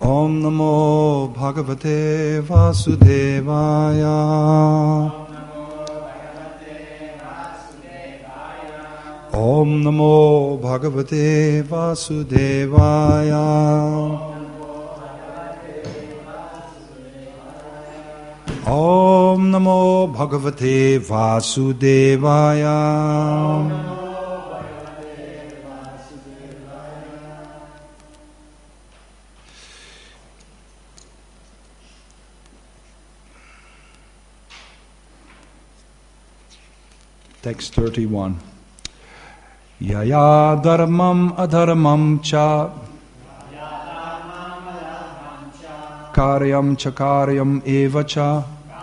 Om Namo Bhagavate Vasudevaya. Om Namo Bhagavate Vasudevaya. Om Namo Bhagavate Vasudevaya. Text 31. Yaya dharmam adharmam cha karyam cha karyam eva cha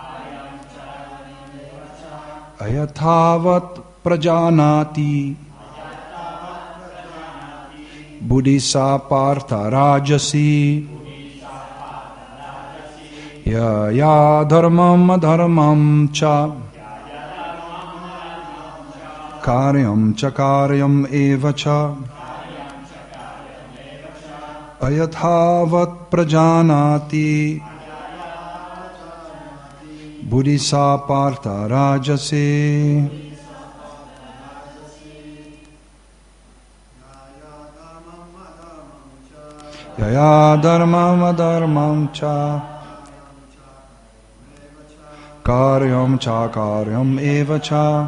ayathavat prajanati buddhisa partha rajasi. Yaya dharmam adharmam cha karyam cha karyam eva cha ayathavat prajanati buddhisa partha rajase. Yaya dharmam adharmam cha karyam cha karyam eva cha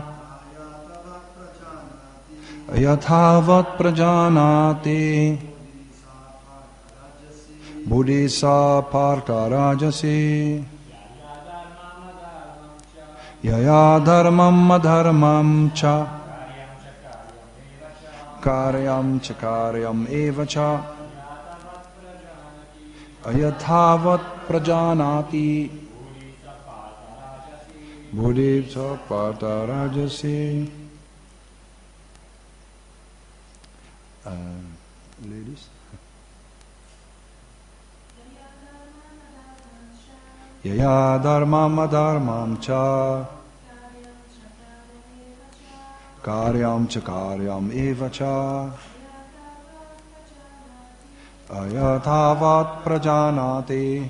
ayathavat prajanati buddhisa partha rajasi. Yaya dharmam adharmam cha karyam cha karyam eva cha ayathavat prajanati buddhisa partha rajasi. Ladies? Yaya dharmam adharmam cha karyam cha karyam eva cha ayathavat prajanati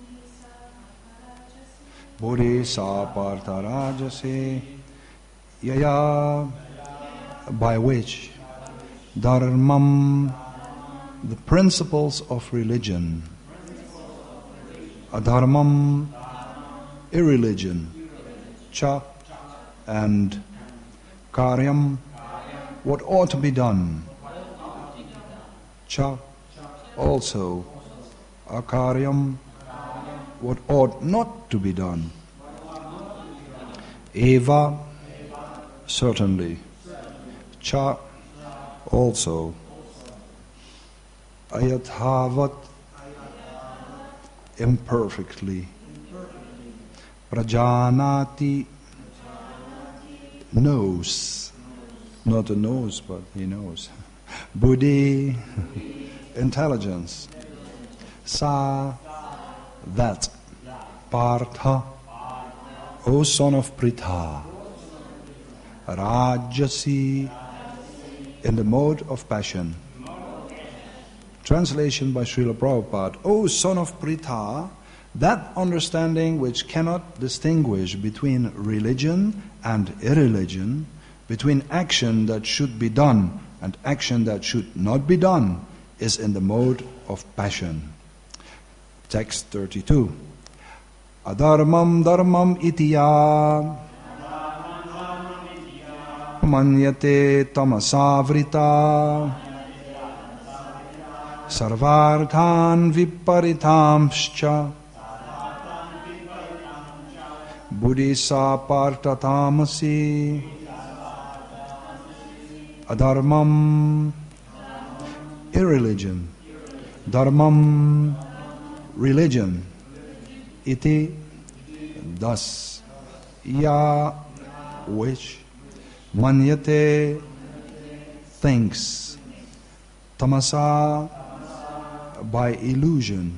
buddhisa partha rajasi. Yaya, by which dharmam, the principles of religion, adharmam, irreligion, cha, and karyam, what ought to be done, cha, also, akaryam, what ought not to be done, eva, certainly, cha, also, ayathavat, imperfectly, prajanati, knows, not a nose but he knows, buddhi, intelligence, sa, that, partha, O son of Pritha, rajasi, in the mode of passion. Translation by Srila Prabhupada. O son of Pritha, that understanding which cannot distinguish between religion and irreligion, between action that should be done and action that should not be done, is in the mode of passion. Text 32. Adharmam dharmam itiya manyate tamasavrita sarvarthan viparitamscha buddhisa partha tamasi. Adharmam, irreligion. Dharmam, religion. Iti, thus. Ya, which. Manyate, thinks. Tamasa, by illusion.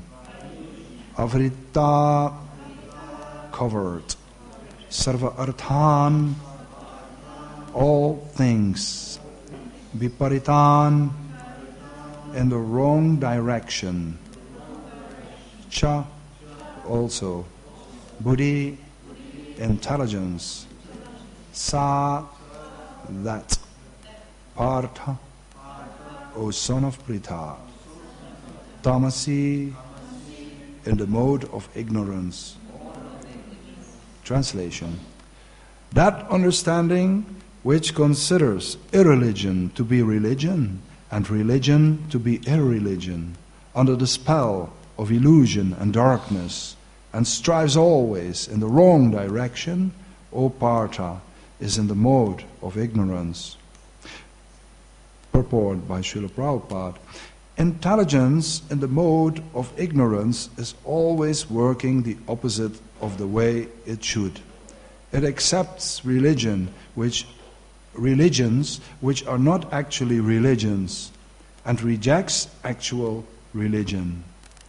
Avrita, covered. Sarva arthan, all things. Viparitan, in the wrong direction. cha, also. Buddhi, intelligence. Sa, that. Partha, O son of Pritha. Tamasi, in the mode of ignorance. Translation. That understanding which considers irreligion to be religion and religion to be irreligion, under the spell of illusion and darkness, and strives always in the wrong direction, O Partha, is in the mode of ignorance. Purport by Srila Prabhupada. Intelligence in the mode of ignorance is always working the opposite of the way it should. It accepts religions which are not actually religions, and rejects actual religion.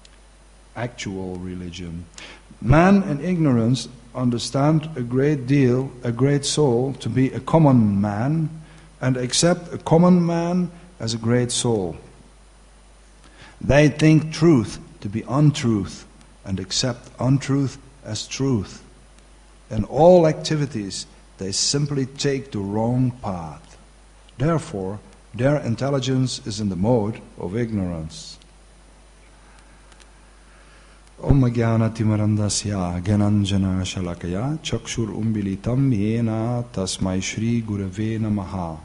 Man in ignorance understand a great soul to be a common man, and accept a common man as a great soul. They think truth to be untruth, and accept untruth as truth. In all activities, they simply take the wrong path. Therefore, their intelligence is in the mode of ignorance. Om Jnana Timarandasya Gyananjana Shalakaya Chakshur Umbilitam Yena Tasmai Shri Gurave Namaha.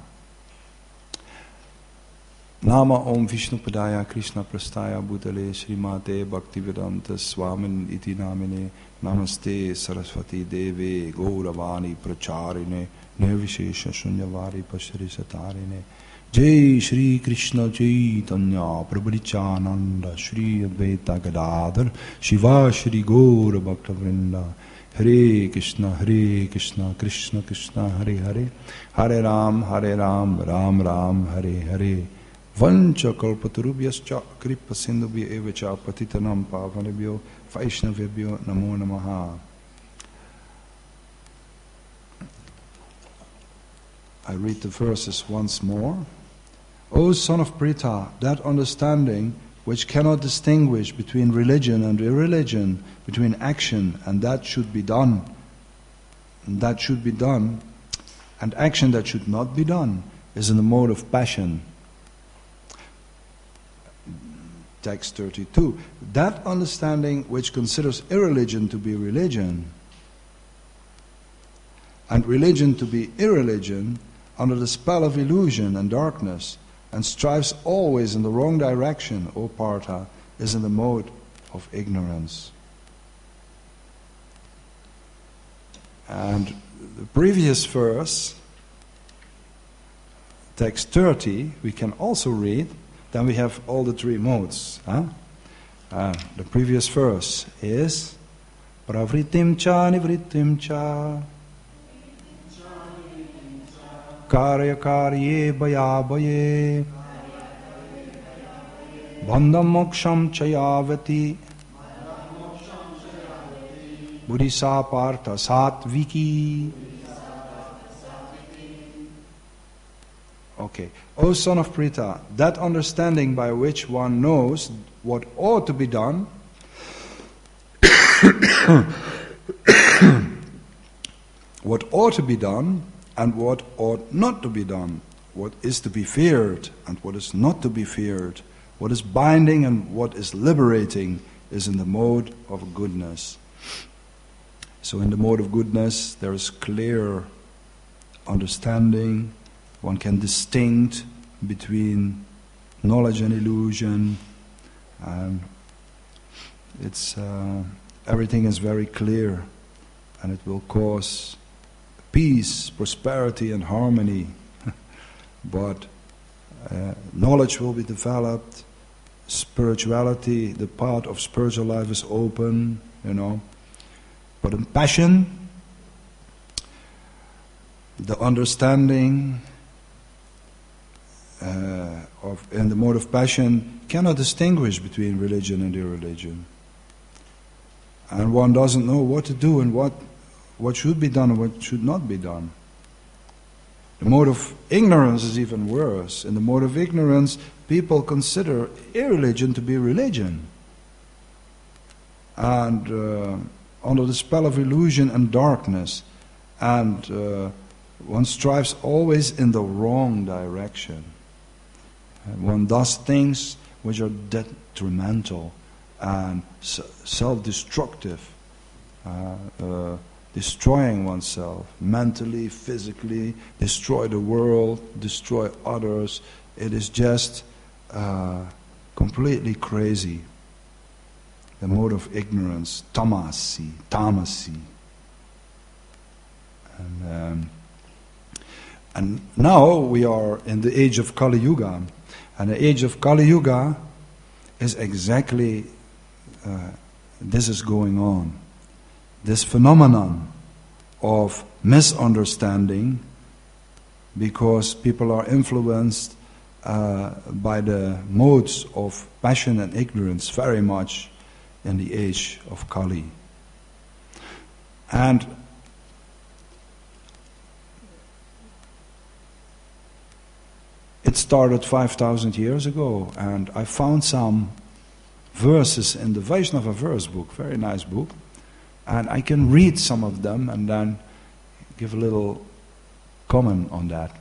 Nama Om Vishnu Padaya Krishna Prastaya Bhutale Srimate Bhaktivedanta Swamin Iti Namine Namaste Saraswati Deve Gauravani Pracharine Nirvishesha Shunyavadi Pashari Satarine Jai Shri Krishna Chaitanya Prabhu Nityananda Shri Advaita Gadadhar Shiva Shri Gaura Bhakta Vrinda Hare Krishna Krishna Krishna Hare Hare Hare Ram Ram Ram Hare Hare Vancha kalpatarubhyascha kripa sindhubhya evacha patitanam pavanebhyo vaishnavebhyo namo namaha. I read the verses once more. O son of Pritha, that understanding which cannot distinguish between religion and irreligion, between action and that should be done, and action that should not be done, is in the mode of passion. Text 32. That understanding which considers irreligion to be religion and religion to be irreligion, under the spell of illusion and darkness, and strives always in the wrong direction, O Partha, is in the mode of ignorance. And the previous verse, text 30, we can also read. Then we have all the three modes. The previous verse is Pravritim cha nivritim cha Karya karye baya baye Bandham moksham chayavati Buddhisa partha satviki. Okay. O son of Pritha, that understanding by which one knows what ought to be done what ought to be done and what ought not to be done, what is to be feared and what is not to be feared, what is binding and what is liberating, is in the mode of goodness. So in the mode of goodness there is clear understanding. One can distinct between knowledge and illusion, and everything is very clear, and it will cause peace, prosperity, and harmony. But knowledge will be developed, spirituality, the path of spiritual life is open, But in passion, the understanding in the mode of passion cannot distinguish between religion and irreligion. And one doesn't know what to do and what should be done and what should not be done. The mode of ignorance is even worse. In the mode of ignorance, people consider irreligion to be religion. and under the spell of illusion and darkness, and one strives always in the wrong direction. And one does things which are detrimental and self-destructive, destroying oneself mentally, physically, destroy the world, destroy others. It is just completely crazy. The mode of ignorance, tamasi. And now we are in the age of Kali Yuga. And the age of Kali Yuga is exactly this is going on. This phenomenon of misunderstanding, because people are influenced by the modes of passion and ignorance very much in the age of Kali. And it started 5,000 years ago, and I found some verses in the Vaishnava verse book, very nice book, and I can read some of them and then give a little comment on that.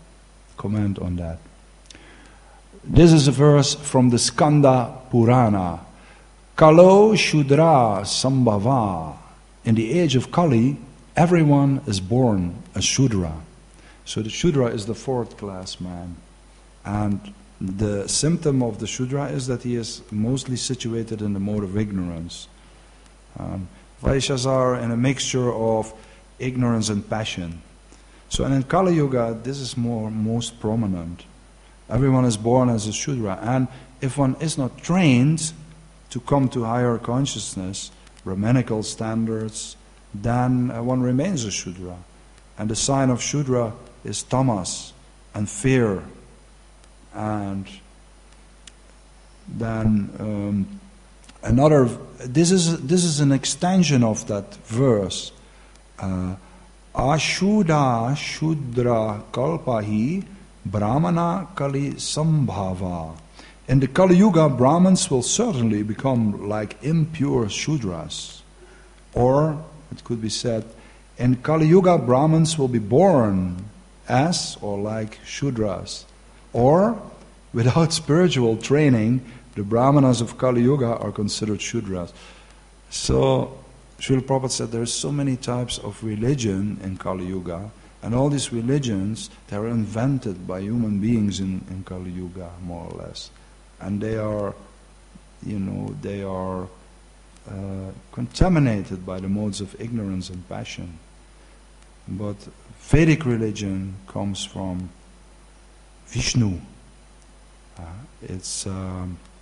This is a verse from the Skanda Purana. Kalo Shudra Sambhava. In the age of Kali, everyone is born a Shudra. So the Shudra is the fourth class man. And the symptom of the Shudra is that he is mostly situated in the mode of ignorance. Vaishyas are in a mixture of ignorance and passion. So and in Kali Yuga, this is most prominent. Everyone is born as a Shudra. And if one is not trained to come to higher consciousness, Brahmanical standards, then one remains a Shudra. And the sign of Shudra is tamas and fear. And then this is an extension of that verse. Ashuddha Shudra Kalpahi Brahmana Kali Sambhava. In the Kali Yuga, Brahmins will certainly become like impure Shudras. Or, it could be said, in Kali Yuga, Brahmins will be born as or like Shudras. Or, without spiritual training, the Brahmanas of Kali Yuga are considered Shudras. So, Srila Prabhupada said there are so many types of religion in Kali Yuga, and all these religions, they are invented by human beings in Kali Yuga, more or less. And they are, contaminated by the modes of ignorance and passion. But Vedic religion comes from Vishnu. It's a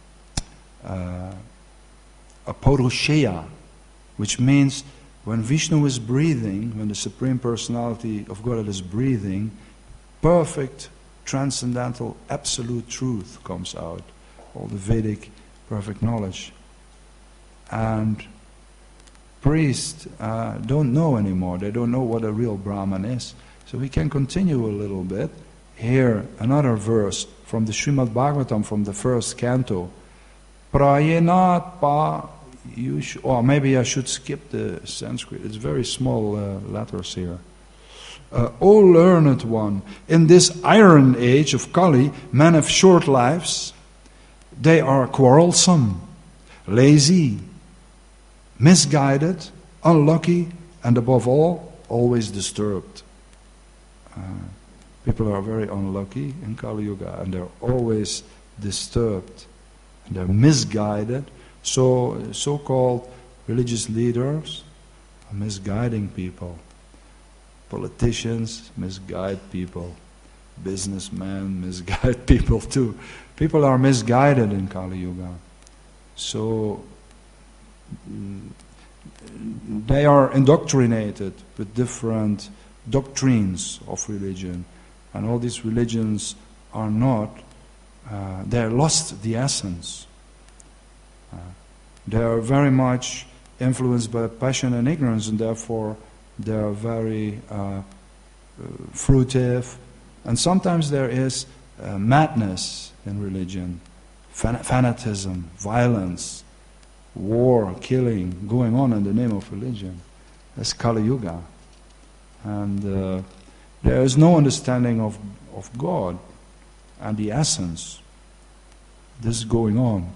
Purusheya, which means when Vishnu is breathing, when the Supreme Personality of Godhead is breathing, perfect, transcendental, absolute truth comes out. All the Vedic perfect knowledge. And priests don't know anymore. They don't know what a real Brahman is. So we can continue a little bit. Here, another verse from the Srimad Bhagavatam, from the first canto. Prayenat pa, or maybe I should skip the Sanskrit. It's very small letters here. O learned one, in this iron age of Kali, men have short lives. They are quarrelsome, lazy, misguided, unlucky, and above all, always disturbed. People are very unlucky in Kali Yuga, and they're always disturbed. And they're misguided. So-called religious leaders are misguiding people. Politicians misguide people. Businessmen misguide people too. People are misguided in Kali Yuga. So they are indoctrinated with different doctrines of religion. And all these religions are not, they are lost the essence. They are very much influenced by passion and ignorance, and therefore they are very fruitive. And sometimes there is madness in religion, fanatism, violence, war, killing, going on in the name of religion. That's Kali Yuga. And there is no understanding of God and the essence. This is going on.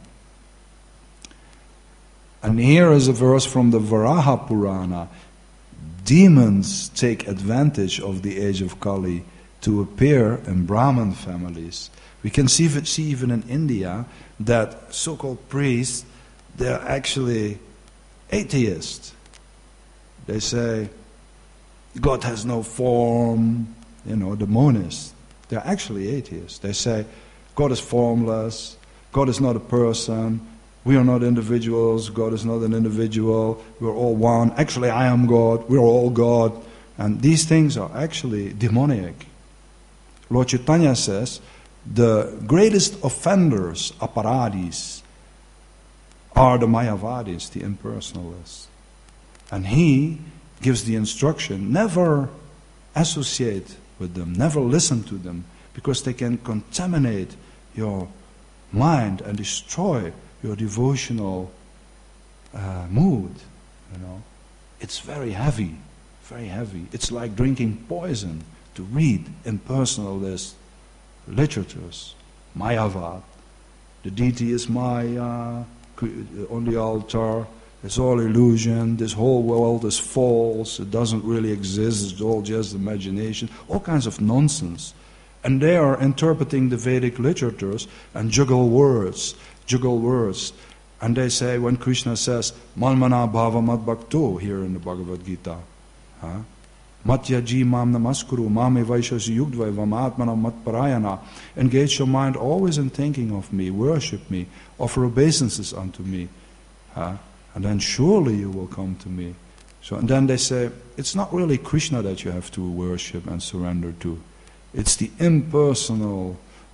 And here is a verse from the Varaha Purana. Demons take advantage of the age of Kali to appear in Brahmin families. We can see even in India that so-called priests, they're actually atheists. They say, God has no form, the monists. They're actually atheists. They say, God is formless, God is not a person, we are not individuals, God is not an individual, we're all one. Actually, I am God, we're all God. And these things are actually demoniac. Lord Chaitanya says, the greatest offenders, aparadis, are the Mayavadis, the impersonalists. And he gives the instruction, never associate with them, never listen to them, because they can contaminate your mind and destroy your devotional mood. It's very heavy, very heavy. It's like drinking poison to read impersonalist literatures. Mayavad, the deity is Maya, on the altar, it's all illusion, this whole world is false, it doesn't really exist, it's all just imagination, all kinds of nonsense. And they are interpreting the Vedic literatures and juggle words. And they say, when Krishna says, Manmana bhava mad bhakto, here in the Bhagavad Gita, Matyaji mam namaskuru, mame vaishasi yugdvai vamatmana matparayana, engage your mind always in thinking of me, worship me, offer obeisances unto me, and then surely you will come to me. And then they say, it's not really Krishna that you have to worship and surrender to. It's the impersonal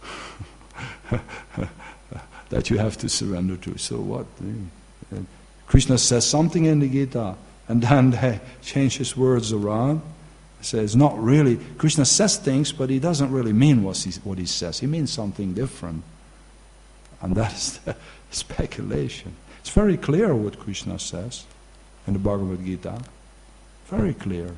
that you have to surrender to. So what? Krishna says something in the Gita, and then they change his words around. He says, not really. Krishna says things, but he doesn't really mean what he says. He means something different. And that is the speculation. It's very clear what Krishna says in the Bhagavad Gita. Very clear.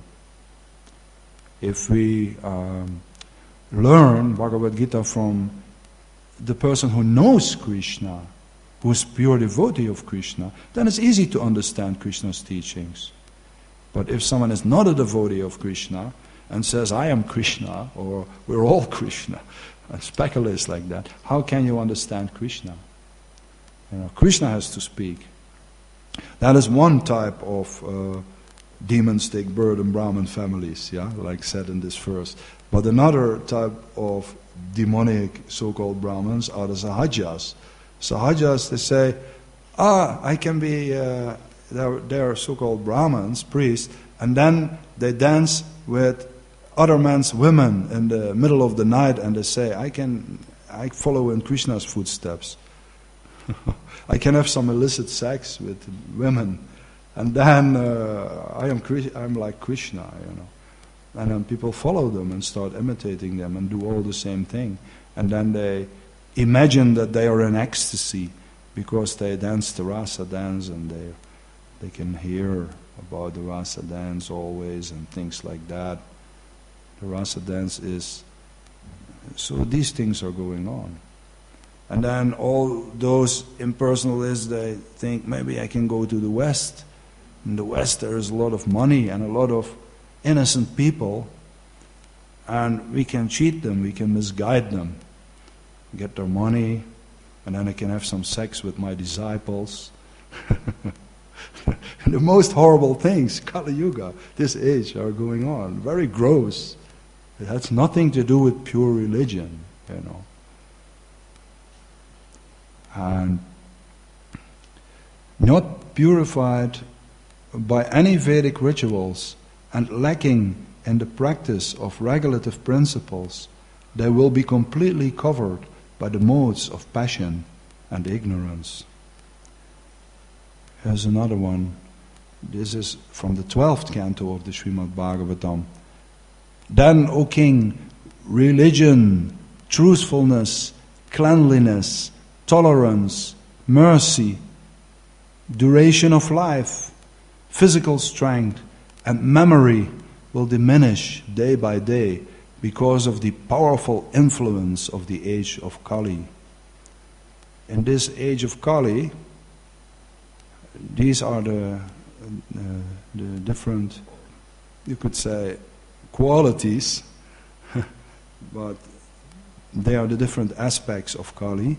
If we learn Bhagavad Gita from the person who knows Krishna, who is pure devotee of Krishna, then it's easy to understand Krishna's teachings. But if someone is not a devotee of Krishna and says, I am Krishna, or we're all Krishna, and speculates like that, how can you understand Krishna? Krishna has to speak. That is one type of demons take birth in Brahmin families, like said in this verse. But another type of demonic so-called Brahmins are the Sahajas. Sahajas, they say, I can be, they're so-called Brahmins, priests, and then they dance with other men's women in the middle of the night, and they say, I follow in Krishna's footsteps. I can have some illicit sex with women, and then I'm like Krishna, And then people follow them and start imitating them and do all the same thing. And then they imagine that they are in ecstasy because they dance the rasa dance, and they can hear about the rasa dance always and things like that. The rasa dance is... So these things are going on. And then all those impersonalists, they think, maybe I can go to the West. In the West there is a lot of money and a lot of innocent people, and we can cheat them, we can misguide them, get their money, and then I can have some sex with my disciples. The most horrible things, Kali Yuga, this age, are going on. Very gross. It has nothing to do with pure religion, And not purified by any Vedic rituals and lacking in the practice of regulative principles, they will be completely covered by the modes of passion and ignorance. Here's another one. This is from the 12th canto of the Srimad Bhagavatam. Then, O king, religion, truthfulness, cleanliness, tolerance, mercy, duration of life, physical strength, and memory will diminish day by day because of the powerful influence of the age of Kali. In this age of Kali, these are the different, you could say, qualities, but they are the different aspects of Kali.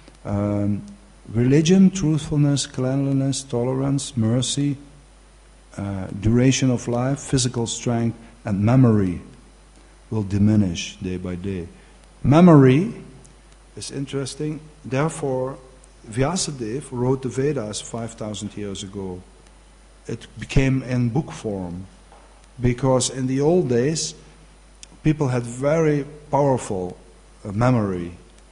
Religion, truthfulness, cleanliness, tolerance, mercy, duration of life, physical strength, and memory will diminish day by day. Memory is interesting. Therefore, Vyasadeva wrote the Vedas 5,000 years ago. It became in book form because in the old days, people had very powerful memory.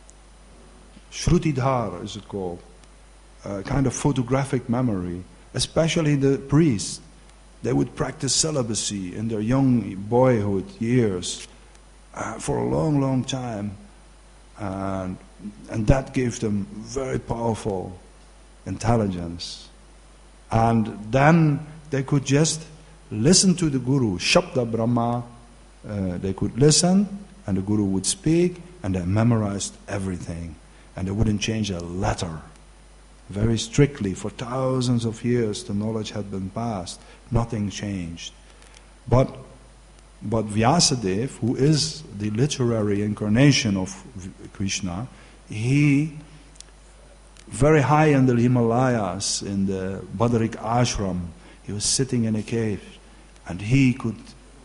Shrutidhar is it called, a kind of photographic memory, especially the priests. They would practice celibacy in their young boyhood years for a long, long time. And that gave them very powerful intelligence. And then they could just listen to the Guru, Shabda Brahma. They could listen, and the Guru would speak, and they memorized everything. And they wouldn't change a letter. Very strictly, for thousands of years, the knowledge had been passed. Nothing changed. But Vyasadeva, who is the literary incarnation of Krishna, he, very high in the Himalayas, in the Badarik ashram, he was sitting in a cave, and he could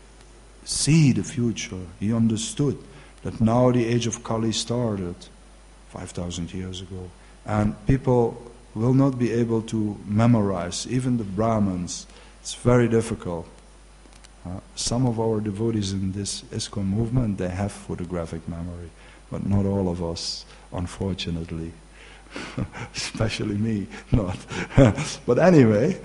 see the future. He understood that now the age of Kali started 5,000 years ago. And people will not be able to memorize, even the Brahmins. It's very difficult. Some of our devotees in this ISKCON movement, they have photographic memory, but not all of us, unfortunately. Especially me, not. But anyway,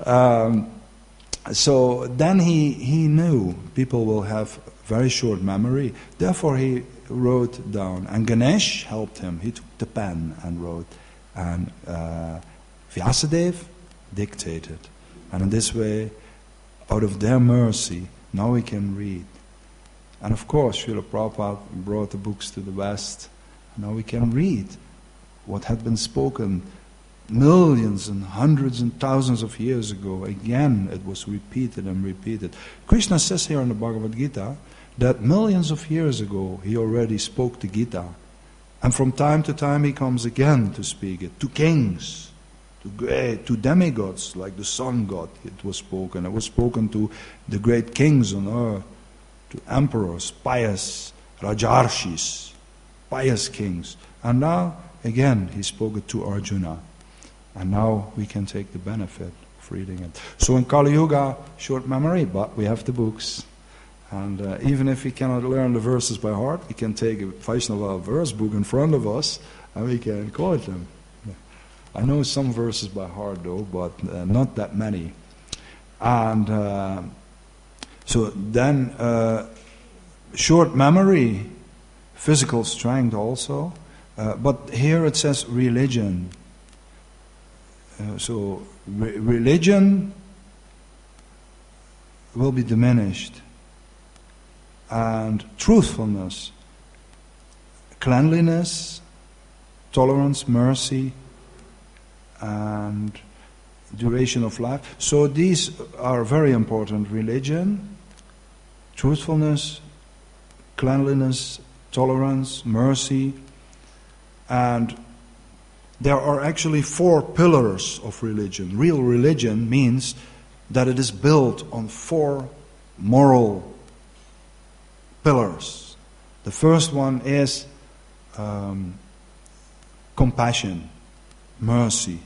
so then he knew people will have very short memory. Therefore he wrote down. And Ganesh helped him. He took the pen and wrote. And Vyasadeva dictated. And in this way, out of their mercy, now we can read. And of course, Srila Prabhupada brought the books to the West. Now we can read what had been spoken millions and hundreds and thousands of years ago. Again, it was repeated and repeated. Krishna says here in the Bhagavad Gita that millions of years ago he already spoke the Gita. And from time to time he comes again to speak it. To kings, to demigods like the sun god it was spoken. It was spoken to the great kings on earth, to emperors, pious rajarshis, pious kings. And now, again, he spoke it to Arjuna. And now we can take the benefit of reading it. So in Kali Yuga, short memory, but we have the books. And even if we cannot learn the verses by heart, we can take a Vaishnava verse book in front of us and we can quote them. I know some verses by heart though, but not that many. And so then short memory, physical strength also. But here it says religion. So religion will be diminished. And truthfulness, cleanliness, tolerance, mercy, and duration of life. So these are very important. Religion, truthfulness, cleanliness, tolerance, mercy, and there are actually 4 pillars of religion. Real religion means that it is built on 4 moral pillars. The first one is compassion, mercy.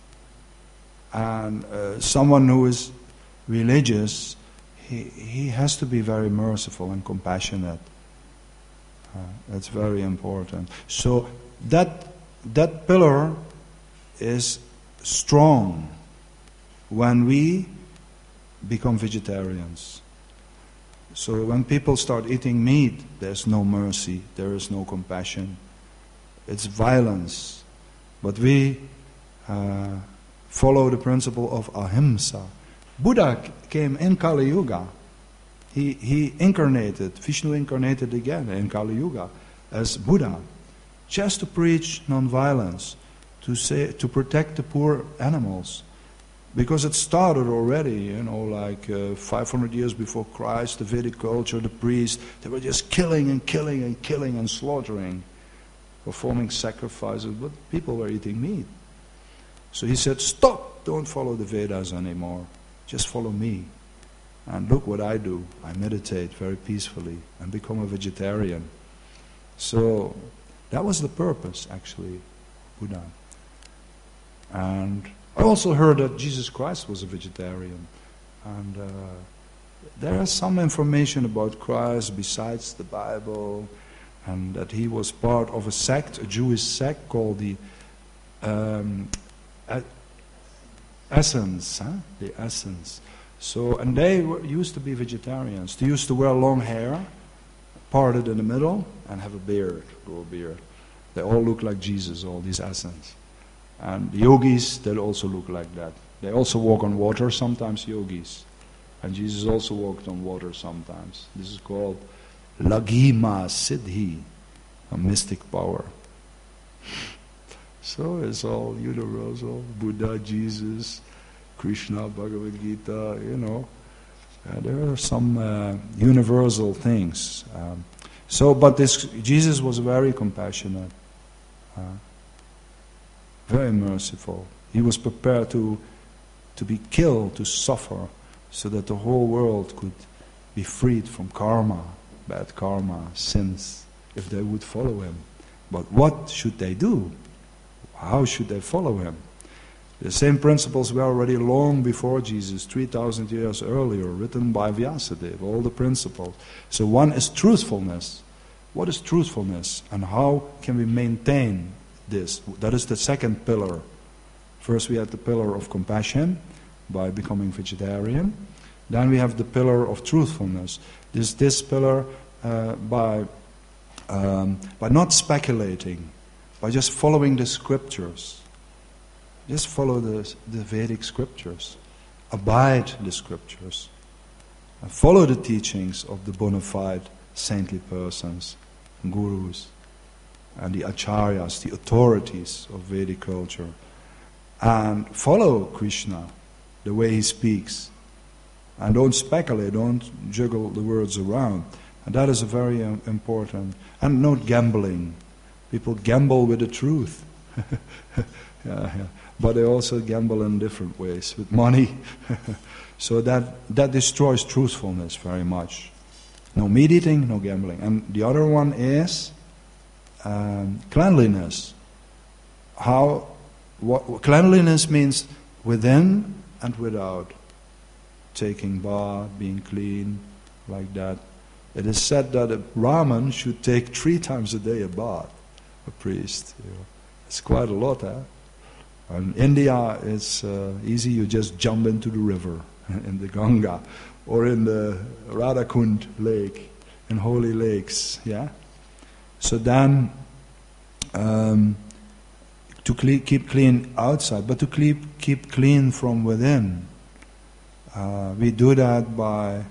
And someone who is religious, he has to be very merciful and compassionate. That's very important. So that pillar is strong when we become vegetarians. So when people start eating meat, there's no mercy, there is no compassion. It's violence. But we follow the principle of ahimsa. Buddha came in Kali Yuga. He incarnated, Vishnu incarnated again in Kali Yuga as Buddha, just to preach non-violence, to protect the poor animals. Because it started already, 500 years before Christ, the Vedic culture, the priests, they were just killing and slaughtering, performing sacrifices, but people were eating meat. So he said, stop, don't follow the Vedas anymore, just follow me. And look what I do, I meditate very peacefully and become a vegetarian. So that was the purpose, actually, Buddha. And I also heard that Jesus Christ was a vegetarian. And there is some information about Christ besides the Bible, and that he was part of a sect, a Jewish sect called the Essence. The Essence. So, and they used to be vegetarians. They used to wear long hair, parted in the middle, and have a beard, grow a beard. They all look like Jesus, all these Essence. And the yogis, they also look like that. They also walk on water, sometimes yogis. And Jesus also walked on water sometimes. This is called Laghima Siddhi, a mystic power. So it's all universal. Buddha, Jesus, Krishna, Bhagavad Gita, there are some universal things. But Jesus was very compassionate. Very merciful. He was prepared to be killed, to suffer, so that the whole world could be freed from karma, bad karma, sins, if they would follow him. But what should they do? How should they follow him? The same principles were already long before Jesus, 3,000 years earlier, written by Vyasadeva, all the principles. So one is truthfulness. What is truthfulness? And how can we maintain this? That is the second pillar. First we had the pillar of compassion by becoming vegetarian. Then we have the pillar of truthfulness. This pillar by not speculating, by just following the scriptures. Just follow the Vedic scriptures. Abide the scriptures. And follow the teachings of the bona fide saintly persons, gurus, and the acharyas, the authorities of Vedic culture. And follow Krishna, the way he speaks. And don't speculate, don't juggle the words around. And that is a very important. And no gambling. People gamble with the truth. Yeah. But they also gamble in different ways, with money. So that destroys truthfulness very much. No meat eating, no gambling. And the other one is cleanliness. What cleanliness means within and without. Taking bath, being clean, like that. It is said that a Brahmin should take 3 times a day a bath, a priest. It's quite a lot, huh? In India, it's easy. You just jump into the river, in the Ganga, or in the Radhakund lake, in holy lakes. Yeah. So then, to keep clean outside, but to keep clean from within. We do that by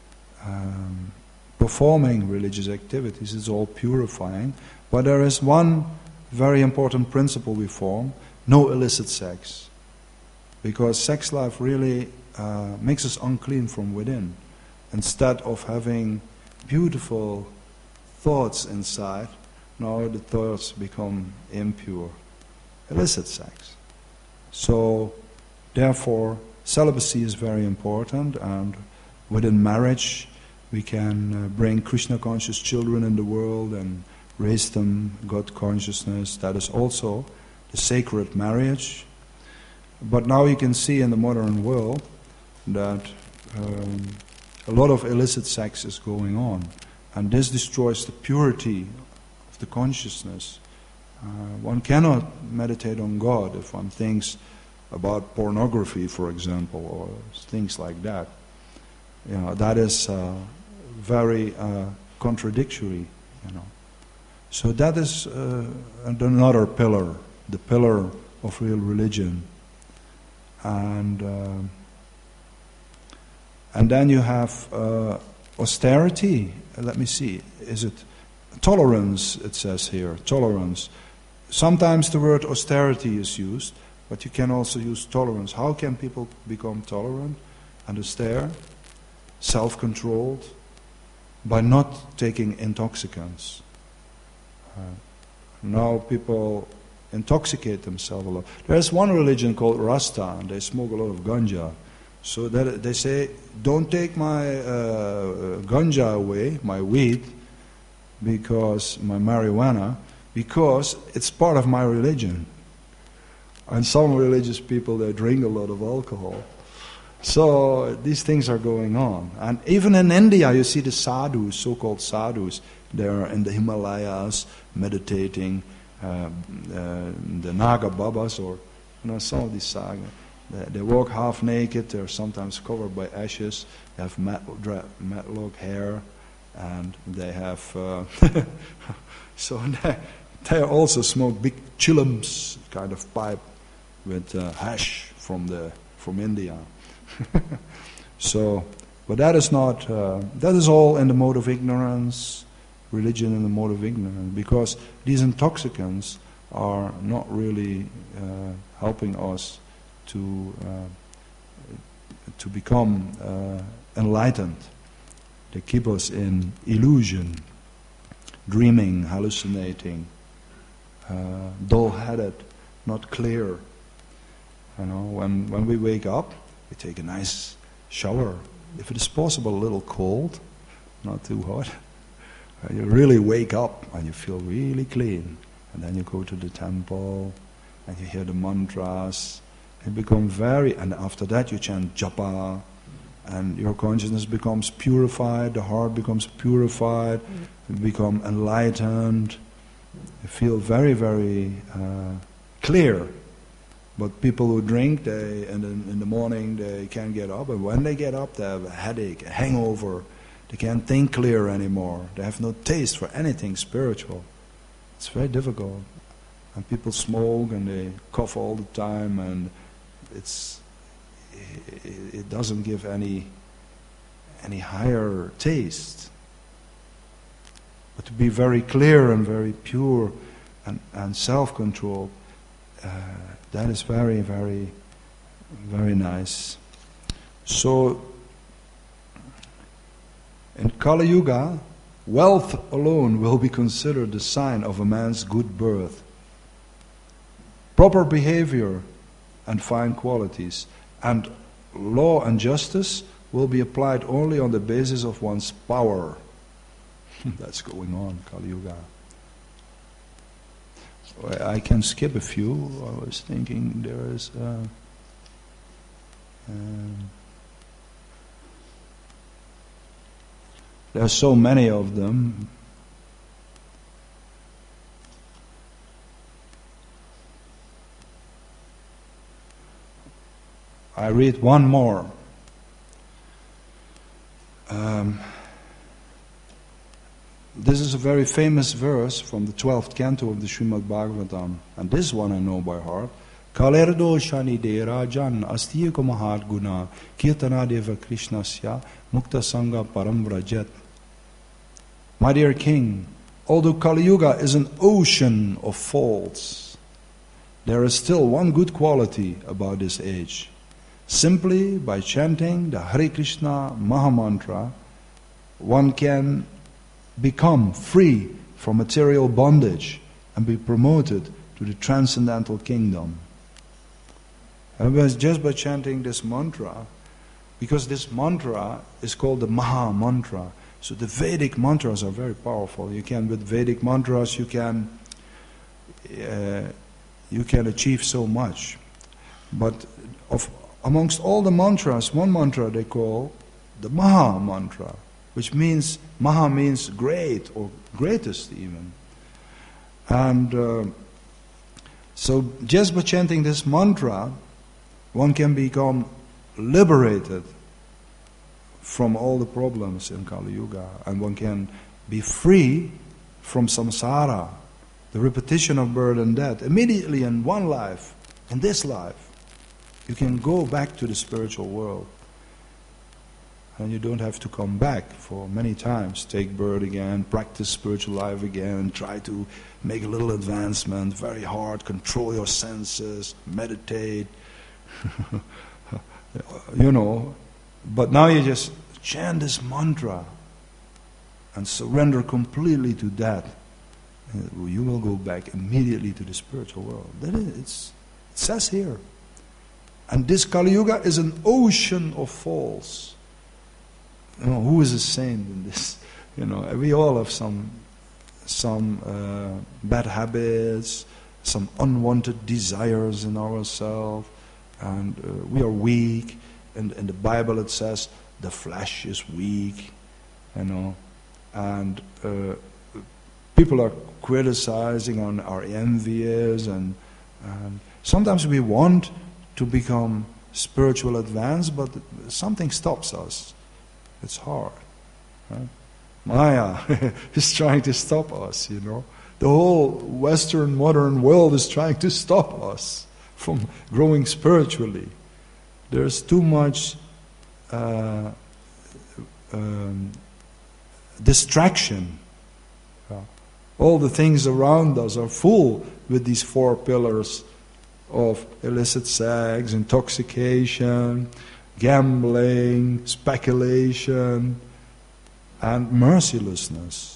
performing religious activities. It's all purifying. But there is one very important principle we form. No illicit sex. Because sex life really makes us unclean from within. Instead of having beautiful thoughts inside, now the thoughts become impure. Illicit sex. So, therefore, celibacy is very important, and within marriage we can bring Krishna-conscious children in the world and raise them God consciousness. That is also the sacred marriage. But now you can see in the modern world that a lot of illicit sex is going on, and this destroys the purity of the consciousness. One cannot meditate on God if one thinks about pornography, for example, or things like that. That is very contradictory. So that is another pillar, the pillar of real religion. and then you have austerity. Let me see. Is it tolerance? It says here tolerance. Sometimes the word austerity is used, but you can also use tolerance. How can people become tolerant and austere, self-controlled? By not taking intoxicants. Now people intoxicate themselves a lot. There's one religion called Rasta, and they smoke a lot of ganja. So that they say, don't take my ganja away, my weed, because my marijuana, because it's part of my religion. And some religious people, they drink a lot of alcohol. So these things are going on. And even in India, you see the sadhus, so-called sadhus. They're in the Himalayas meditating. The Naga Babas, or some of these saga. They walk half naked. They're sometimes covered by ashes. They have matlock hair, and they have so they also smoke big chillums kind of pipe with hash from India. So, but that is not. That is all in the mode of ignorance. Religion in the mode of ignorance, because these intoxicants are not really helping us to become enlightened. They keep us in illusion, dreaming, hallucinating, dull-headed, not clear. When we wake up, we take a nice shower. If it is possible, a little cold, not too hot. You really wake up and you feel really clean. And then you go to the temple and you hear the mantras. And become and after that you chant japa. And your consciousness becomes purified, the heart becomes purified, you become enlightened. You feel very, very clear. But people who drink, in the morning they can't get up. And when they get up, they have a headache, a hangover. They can't think clear anymore. They have no taste for anything spiritual. It's very difficult. And people smoke and they cough all the time, and it doesn't give any higher taste. But to be very clear and very pure and self-controlled, that is very, very, very nice. So, in Kali Yuga, wealth alone will be considered the sign of a man's good birth. Proper behavior and fine qualities, and law and justice will be applied only on the basis of one's power. That's going on, Kali Yuga. So I can skip a few. I was thinking there is... there are so many of them. I read one more. This is a very famous verse from the 12th canto of the Srimad Bhagavatam. And this one I know by heart. Kalerdo shani de rajan astiyako mahat guna kirtana deva krishnasya mukta sangha param vrajat. My dear king, although Kali Yuga is an ocean of faults, there is still one good quality about this age. Simply by chanting the Hare Krishna Mahamantra, one can become free from material bondage and be promoted to the transcendental kingdom. And just by chanting this mantra, because this mantra is called the Maha Mantra. So the Vedic mantras are very powerful. With Vedic mantras you can achieve so much. But amongst all the mantras, one mantra they call the Maha Mantra, which means, Maha means great or greatest even. And so just by chanting this mantra, one can become liberated from all the problems in Kali Yuga, and one can be free from samsara, the repetition of birth and death, immediately in one life, in this life. You can go back to the spiritual world. And you don't have to come back for many times. Take birth again, practice spiritual life again, try to make a little advancement, very hard, control your senses, meditate. But now you just chant this mantra and surrender completely to that. You will go back immediately to the spiritual world. It says here. And this Kali Yuga is an ocean of falls. Who is a saint in this? We all have some bad habits, some unwanted desires in ourselves, and we are weak. And in the Bible it says the flesh is weak, and people are criticizing and are envious, and sometimes we want to become spiritual advanced, but something stops us. It's hard. Right? Maya is trying to stop us, The whole Western modern world is trying to stop us from growing spiritually. There's too much distraction. All the things around us are full with these 4 pillars of illicit sex, intoxication, gambling, speculation, and mercilessness.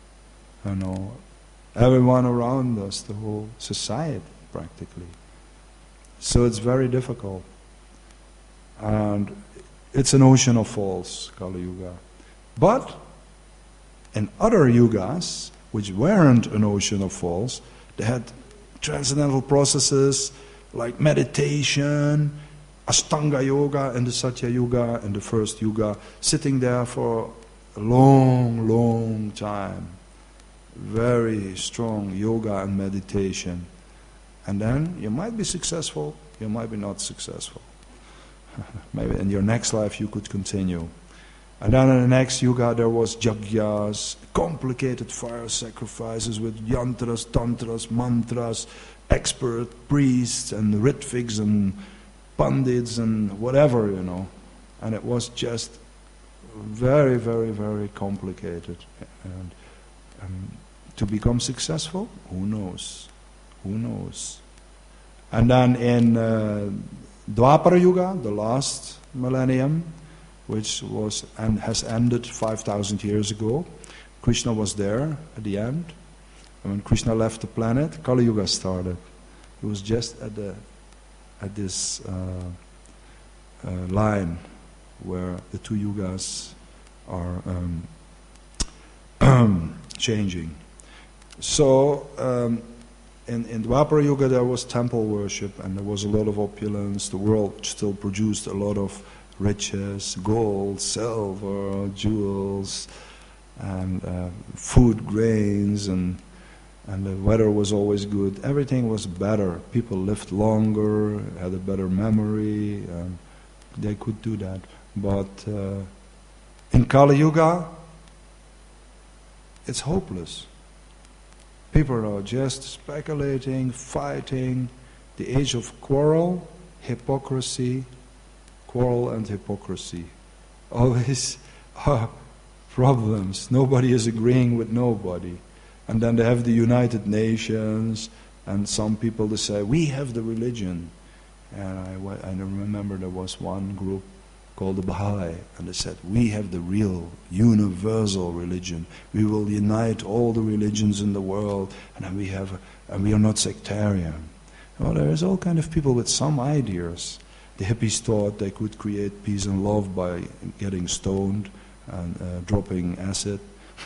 Everyone around us, the whole society practically. So it's very difficult. And it's an ocean of falls, Kali Yuga. But in other yugas, which weren't an ocean of falls, they had transcendental processes like meditation, Ashtanga Yoga in the Satya Yuga, in the first Yuga, sitting there for a long, long time. Very strong yoga and meditation. And then you might be successful, you might be not successful. Maybe in your next life you could continue. And then in the next Yuga there was Jagyas, complicated fire sacrifices with yantras, tantras, mantras, expert priests and ritviks and pandits and whatever, And it was just very, very, very complicated. And to become successful, who knows? Who knows? And then in Dwapara Yuga, the last millennium, which was and has ended 5,000 years ago, Krishna was there at the end. And when Krishna left the planet, Kali Yuga started. It was just at this line where the 2 yugas are changing. So in Dwapara Yuga there was temple worship and there was a lot of opulence. The world still produced a lot of riches, gold, silver, jewels, and food, grains, and the weather was always good. Everything was better. People lived longer, had a better memory. They could do that. But in Kali Yuga, it's hopeless. People are just speculating, fighting. The age of quarrel, hypocrisy, quarrel and hypocrisy. Always problems. Nobody is agreeing with nobody. And then they have the United Nations, and some people they say, we have the religion. And I remember there was one group called the Baha'i, and they said, we have the real universal religion. We will unite all the religions in the world, and we are not sectarian. Well, there is all kind of people with some ideas. The hippies thought they could create peace and love by getting stoned and dropping acid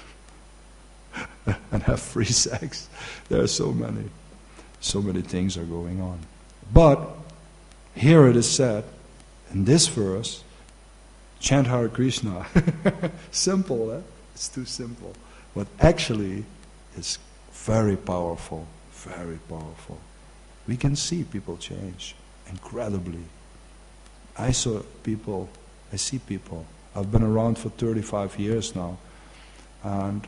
and have free sex. There are so many things are going on. But here it is said, in this verse, chant Hare Krishna. Simple, eh? It's too simple. But actually, it's very powerful, very powerful. We can see people change incredibly. I see people. I've been around for 35 years now. And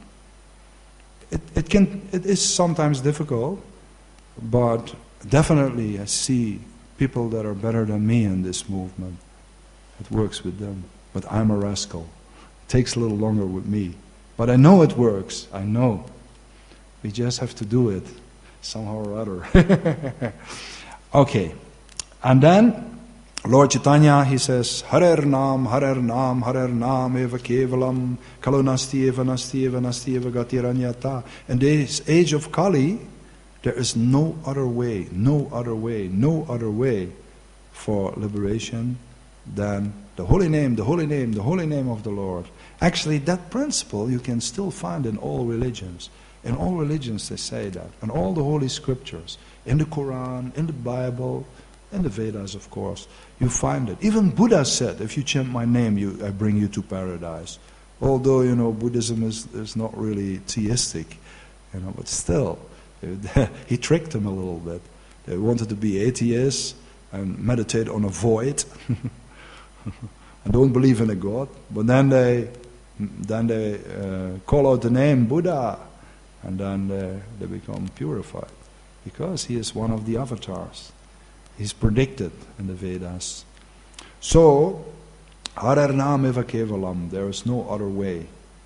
it is sometimes difficult, but definitely I see people that are better than me in this movement. It works with them. But I'm a rascal. It takes a little longer with me. But I know it works. I know. We just have to do it somehow or other. Okay. And then Lord Chaitanya, he says, Harer Nam, Harer Nam, Harer Nam, Eva Kevalam, Kalu Nasti Eva Nasti Eva Nasti Eva Gatiranyata. In this age of Kali, there is no other way, no other way, no other way for liberation than the holy name, the holy name, the holy name of the Lord. Actually, that principle you can still find in all religions. In all religions they say that. In all the holy scriptures. In the Quran, in the Bible, in the Vedas, of course. You find it. Even Buddha said, if you chant my name, I bring you to paradise. Although, Buddhism is not really theistic. But still, he tricked them a little bit. They wanted to be atheists and meditate on a void. And don't believe in a God. But then they call out the name Buddha. And then they become purified. Because he is one of the avatars. He's predicted in the Vedas. So, Harer Nam Eva Kevalam, there is no other way.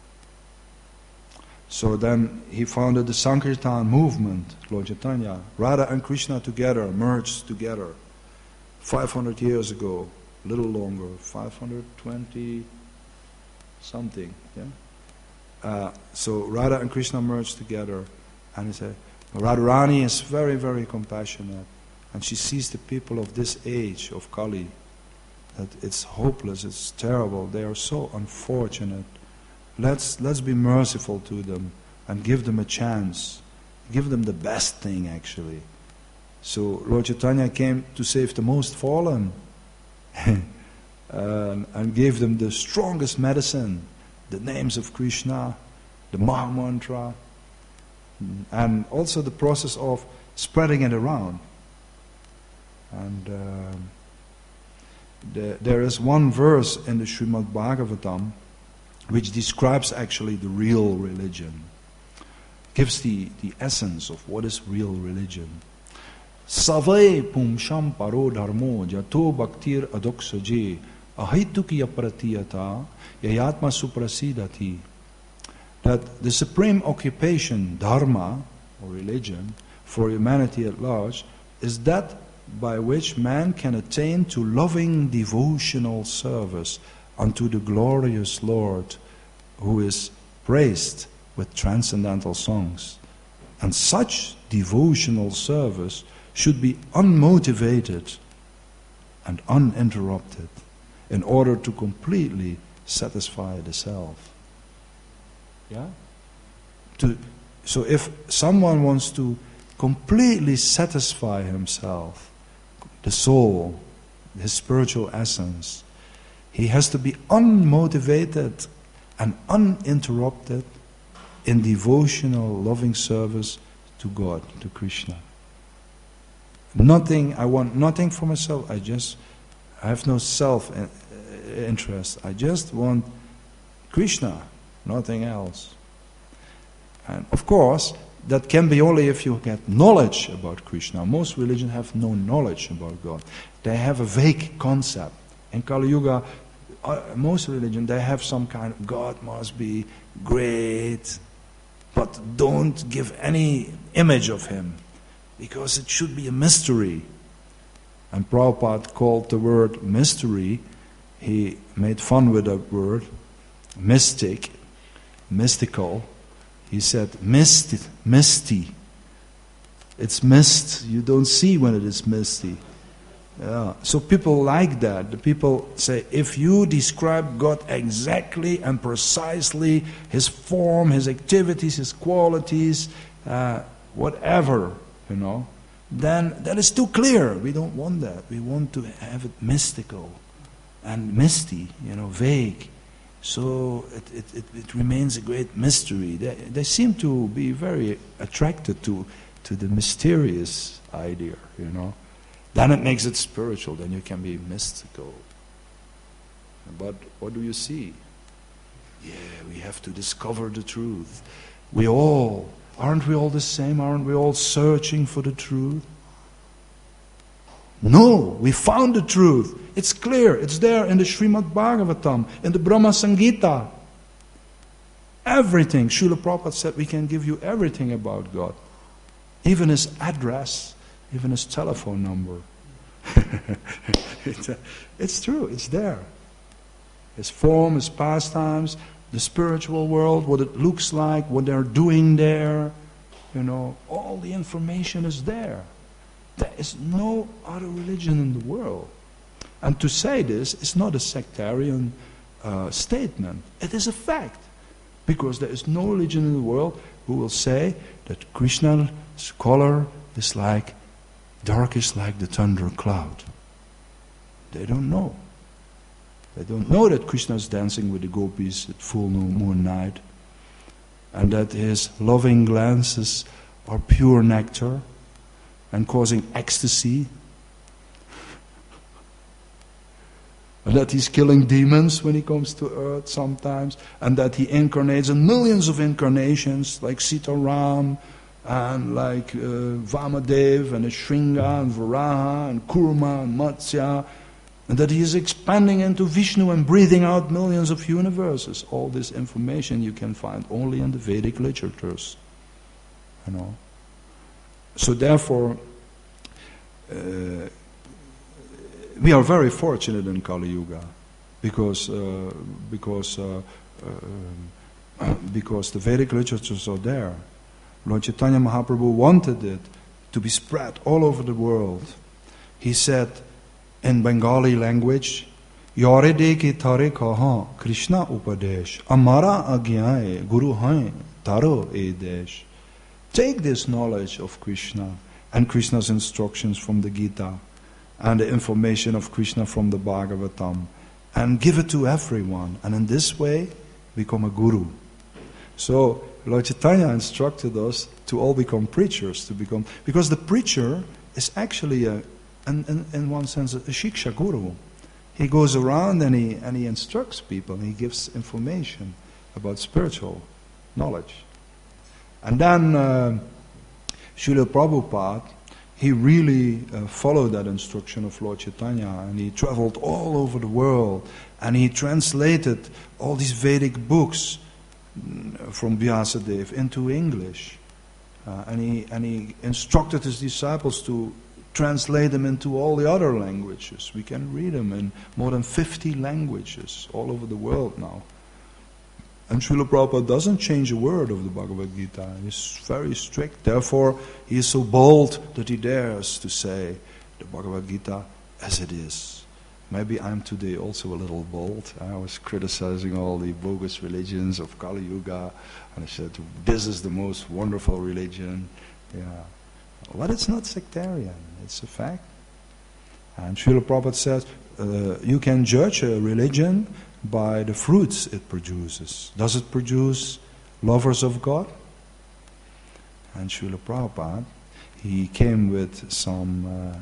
So then he founded the Sankirtan movement, Lord Chaitanya. Radha and Krishna together, merged together. 500 years ago, a little longer, 520 something. Yeah? So Radha and Krishna merged together. And he said, Radharani is very, very compassionate. And she sees the people of this age of Kali, that it's hopeless, it's terrible, they are so unfortunate. Let's be merciful to them and give them a chance. Give them the best thing, actually. So Lord Chaitanya came to save the most fallen and gave them the strongest medicine, the names of Krishna, the Maha Mantra, and also the process of spreading it around. And there is one verse in the Srimad Bhagavatam which describes actually the real religion, gives the essence of what is real religion. Savai pumsham paro dharmo jato bhaktir adoksaje ahituki apratiyata yayatma suprasidati. That the supreme occupation, dharma, or religion, for humanity at large, is that by which man can attain to loving devotional service unto the glorious Lord, who is praised with transcendental songs. And such devotional service should be unmotivated and uninterrupted in order to completely satisfy the self. Yeah? So if someone wants to completely satisfy himself, the soul, his spiritual essence, he has to be unmotivated and uninterrupted in devotional, loving service to God, to Krishna. I want nothing for myself. I have no self-interest. I just want Krishna, nothing else. And of course, that can be only if you get knowledge about Krishna. Most religions have no knowledge about God. They have a vague concept. In Kali Yuga, most religions, they have some kind of God must be great, but don't give any image of him, because it should be a mystery. And Prabhupada called the word mystery, he made fun with that word, mystic, mystical. He said, misty. It's mist. You don't see when it is misty. Yeah. So people like that. The people say, if you describe God exactly and precisely, his form, his activities, his qualities, whatever, then that is too clear. We don't want that. We want to have it mystical and misty, vague. So it remains a great mystery. They seem to be very attracted to the mysterious idea, Then it makes it spiritual, then you can be mystical. But what do you see? Yeah, we have to discover the truth. Aren't we all the same? Aren't we all searching for the truth? No, we found the truth. It's clear. It's there in the Srimad Bhagavatam, in the Brahma Samhita. Everything. Srila Prabhupada said we can give you everything about God. Even his address, even his telephone number. It's true, it's there. His form, his pastimes, the spiritual world, what it looks like, what they're doing there. All the information is there. There is no other religion in the world. And to say this is not a sectarian statement. It is a fact. Because there is no religion in the world who will say that Krishna's color is darkest like the thunder cloud. They don't know. They don't know that Krishna is dancing with the gopis at full moon night, and that his loving glances are pure nectar and causing ecstasy, and that he's killing demons when he comes to earth sometimes, and that he incarnates in millions of incarnations like Sitaram and like Vamadev and Shringa and Varaha and Kurma and Matsya, and that he is expanding into Vishnu and breathing out millions of universes. All this information you can find only in the Vedic literatures. So therefore, we are very fortunate in Kali Yuga because the Vedic literatures are there. Lord Chaitanya Mahaprabhu wanted it to be spread all over the world. He said in Bengali language, Yore deki thare kaha Krishna upadesh amara agyaye guru hain taro e desh. Take this knowledge of Krishna and Krishna's instructions from the Gita and the information of Krishna from the Bhagavatam and give it to everyone, and in this way become a guru. So Lord Chaitanya instructed us to all become preachers, because the preacher is actually in one sense a shiksha guru. He goes around and he instructs people, he gives information about spiritual knowledge. And then Srila Prabhupada, he really followed that instruction of Lord Chaitanya, and he traveled all over the world, and he translated all these Vedic books from Vyasadeva into English, and he instructed his disciples to translate them into all the other languages. We can read them in more than 50 languages all over the world now. And Srila Prabhupada doesn't change a word of the Bhagavad Gita. He's very strict. Therefore, he is so bold that he dares to say the Bhagavad Gita as it is. Maybe I'm today also a little bold. I was criticizing all the bogus religions of Kali Yuga, and I said, this is the most wonderful religion. Yeah. But it's not sectarian. It's a fact. And Srila Prabhupada says, you can judge a religion by the fruits it produces. Does it produce lovers of God? And Srila Prabhupada, he came with some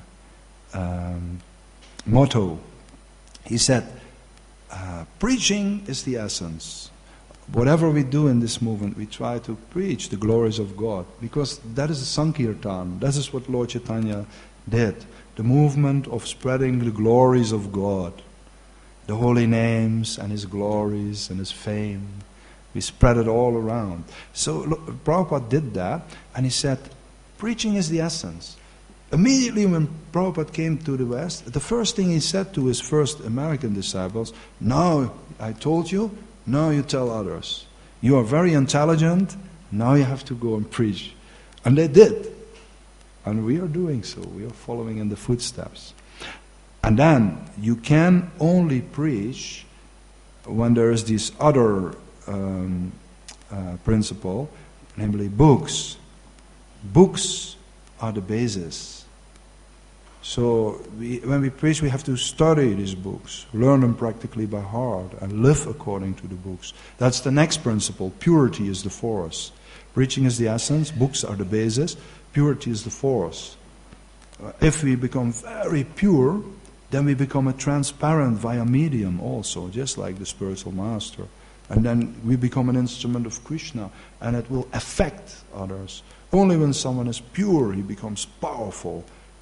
motto. He said, preaching is the essence. Whatever we do in this movement, we try to preach the glories of God, because that is a Sankirtan. That is what Lord Chaitanya did. The movement of spreading the glories of God, the holy names and His glories and His fame. We spread it all around. So Prabhupada did that, and he said, preaching is the essence. Immediately when Prabhupada came to the West, the first thing he said to his first American disciples, now I told you, now you tell others. You are very intelligent, now you have to go and preach. And they did. And we are doing so. We are following in the footsteps. And then you can only preach when there is this other principle, namely books. Books are the basis. So when we preach, we have to study these books, learn them practically by heart, and live according to the books. That's the next principle. Purity is the force. Preaching is the essence, books are the basis, purity is the force. If we become very pure, then we become a transparent via medium also, just like the spiritual master. And then we become an instrument of Krishna, and it will affect others. Only when someone is pure, he becomes powerful,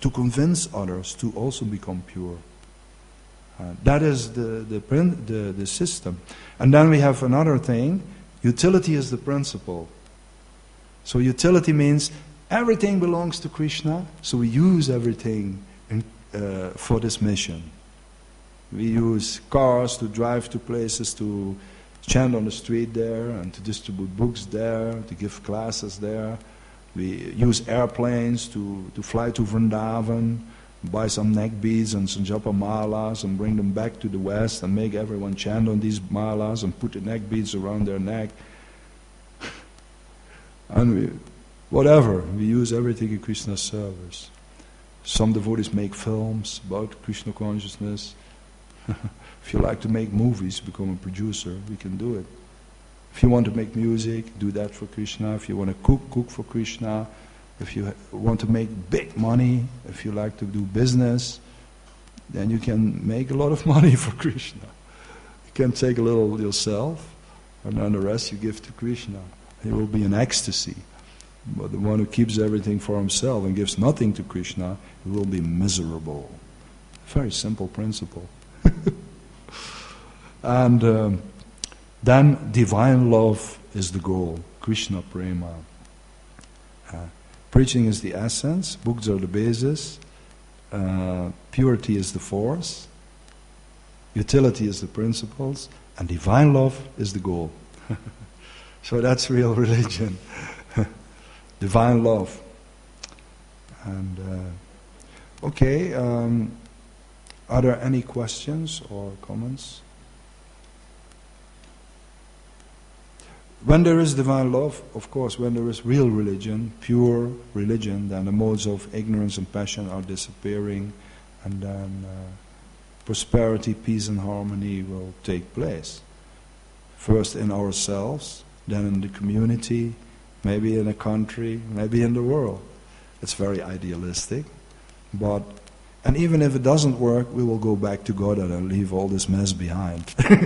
to convince others to also become pure. That is the system. And then we have another thing. Utility is the principle. So utility means everything belongs to Krishna, so we use everything for this mission. We use cars to drive to places, to chant on the street there, and to distribute books there, to give classes there. We use airplanes to fly to Vrindavan, buy some neck beads and some japa malas and bring them back to the West and make everyone chant on these malas and put the neck beads around their neck. And we use everything in Krishna's service. Some devotees make films about Krishna consciousness. If you like to make movies, become a producer, we can do it. If you want to make music, do that for Krishna. If you want to cook for Krishna. If you want to make big money, if you like to do business, then you can make a lot of money for Krishna. You can take a little yourself, and then the rest you give to Krishna. He will be in ecstasy. But the one who keeps everything for himself and gives nothing to Krishna, he will be miserable. Very simple principle. And then divine love is the goal. Krishna prema. Preaching is the essence, books are the basis, purity is the force, utility is the principles, and divine love is the goal. So that's real religion. Divine love. And okay, are there any questions or comments? When there is divine love, of course, when there is real religion, pure religion, then the modes of ignorance and passion are disappearing, and then prosperity, peace and harmony will take place. First in ourselves, then in the community, maybe in a country, maybe in the world. It's very idealistic, and even if it doesn't work, we will go back to God and leave all this mess behind.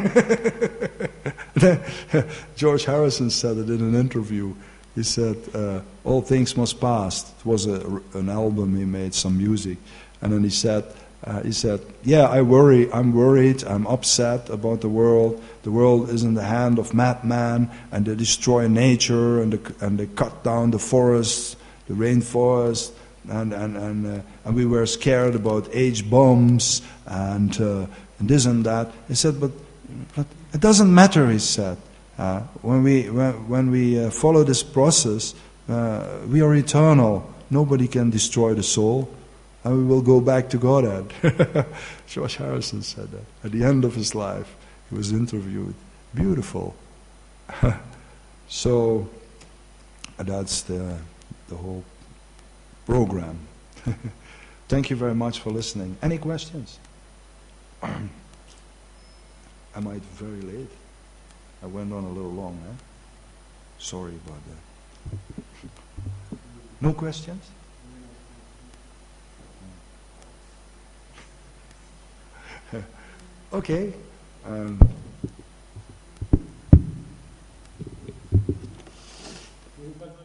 George Harrison said it in an interview. He said, all things must pass. It was an album he made, some music. And then he said, yeah, I'm worried, I'm upset about the world. The world is in the hand of madmen, and they destroy nature, and they cut down the forests, the rainforest, and we were scared about H-bombs and this and that. He said, but it doesn't matter, he said. When we follow this process, we are eternal. Nobody can destroy the soul, and we will go back to Godhead. George Harrison said that at the end of his life. He was interviewed. Beautiful. So that's the whole program. Thank you very much for listening. Any questions? Am I very late? I went on a little long, eh? Sorry about that. No questions? Okay.